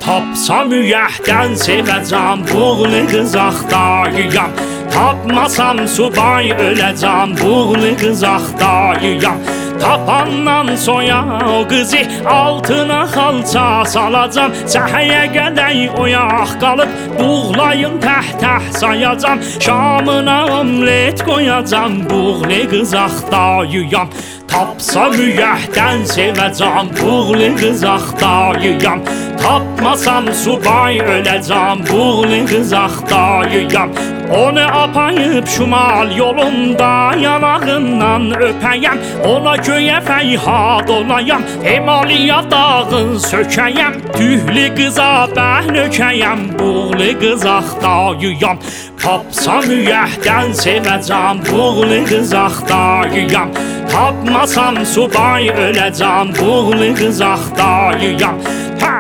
Tapsam ürəkdən sevəcəm, buğlu qız axtarıram. Tapmasam subay öləcəm, buğlu qız axtarıram. Tapandan soya o qızı altına xalça salacam. Səhəyə qədər oyaq qalıb buğlayım təh-təh sayacam. Şamına omlet qoyacam, buğlu qız axtarıram. Tapsam ürəkdən sevəcəm, buğlu qız axtarıram. Tapmasam subay öləcəm, buğlu qız axtarıram. Onu apayıb şimal yolunda yanağından öpəyəm. Ona göyə fəyhad olayam, Himalaya dağın sökəyəm. Tühlü qıza bəh nökəyəm, buğlu qız axtarıram. Tapsam ürəkdən sevəcəm, buğlu qız axtarıram. Tapmasam subay öləcəm, buğlu qız axtarıram.